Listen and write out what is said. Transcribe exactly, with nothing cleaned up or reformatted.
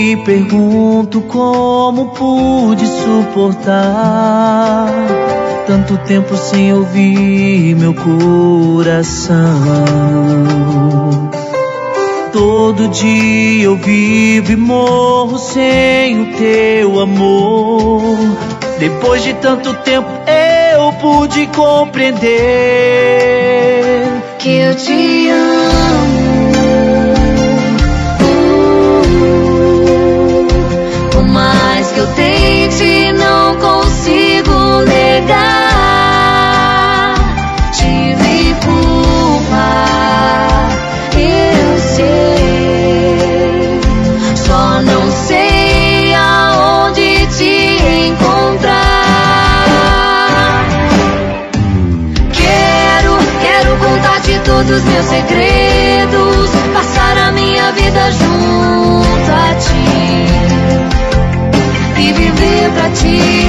me pergunto como pude suportar tanto tempo sem ouvir meu coração. Todo dia eu vivo e morro sem o teu amor. Depois de tanto tempo eu pude compreender que eu te amo. Por mais que eu tente, não consigo negar. Tive culpa, eu sei. Só não sei aonde te encontrar. Quero, quero contar-te todos os meus segredos, passar a minha vida junto a ti e viver pra ti.